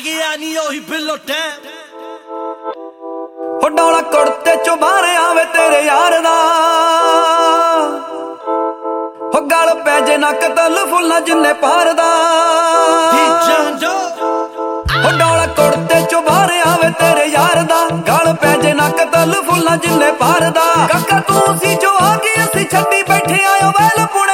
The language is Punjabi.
ਗਿਆ ਨੀ ਉਹੀ ਬਿੱਲੋ ਟੈਮ ਹੋ ਡੌਲਾ ਕੁੜਤੇ ਚੋਂ ਬਾਹਰ ਆਵੇ ਤੇਰੇ ਯਾਰ ਦਾ ਹੋ ਗਲ ਪੈ ਜੇ ਨਾ ਕਤਲ ਫੁੱਲਾਂ ਜਿੰਨੇ ਪਾਰ ਦਾ ਹੋ ਡੌਲਾ ਕੁੜਤੇ ਚੋਂ ਬਾਹਰ ਆਵੇ ਤੇਰੇ ਯਾਰ ਦਾ ਗਲ ਪੈ ਜੇ ਨਾ ਕਤਲ ਫੁੱਲਾਂ ਜਿੰਨੇ ਪਾਰ ਦਾ ਕਾਕਾ ਤੂੰ ਸੀ ਜੋ ਆ ਗਈ ਅਸੀਂ ਛੱਡੀ ਬੈਠੇ ਆਇਓ ਵੈਲ ਪੁਣੇ